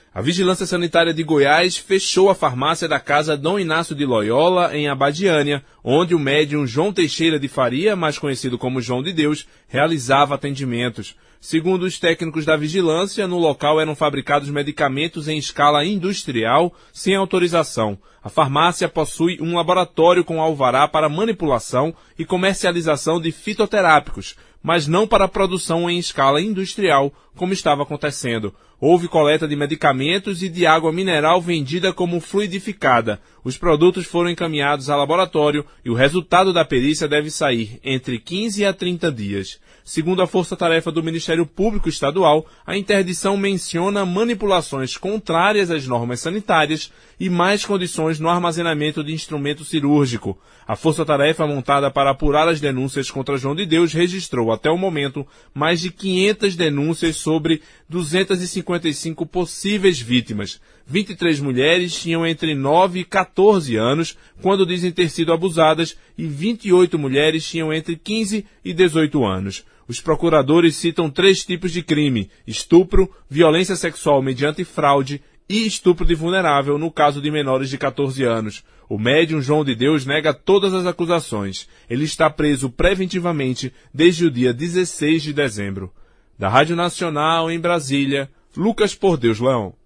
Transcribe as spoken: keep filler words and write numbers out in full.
A Vigilância Sanitária de Goiás fechou a farmácia da Casa Dom Inácio de Loyola, em Abadiânia, onde o médium João Teixeira de Faria, mais conhecido como João de Deus, realizava atendimentos. Segundo os técnicos da vigilância, no local eram fabricados medicamentos em escala industrial, sem autorização. A farmácia possui um laboratório com alvará para manipulação e comercialização de fitoterápicos, mas não para produção em escala industrial, como estava acontecendo. Houve coleta de medicamentos e de água mineral vendida como fluidificada. Os produtos foram encaminhados ao laboratório e o resultado da perícia deve sair entre quinze a trinta dias. Segundo a Força-Tarefa do Ministério Público Estadual, a interdição menciona manipulações contrárias às normas sanitárias e más condições no armazenamento de instrumento cirúrgico. A Força-Tarefa, montada para apurar as denúncias contra João de Deus, registrou até o momento mais de quinhentas denúncias sobre duzentas e cinquenta e cinco possíveis vítimas. vinte e três mulheres tinham entre nove e quatorze anos quando dizem ter sido abusadas e vinte e oito mulheres tinham entre quinze e dezoito anos. Os procuradores citam três tipos de crime: estupro, violência sexual mediante fraude e estupro de vulnerável no caso de menores de quatorze anos. O médium João de Deus nega todas as acusações. Ele está preso preventivamente desde o dia dezesseis de dezembro. Da Rádio Nacional, em Brasília, Lucas Por Deus Leão.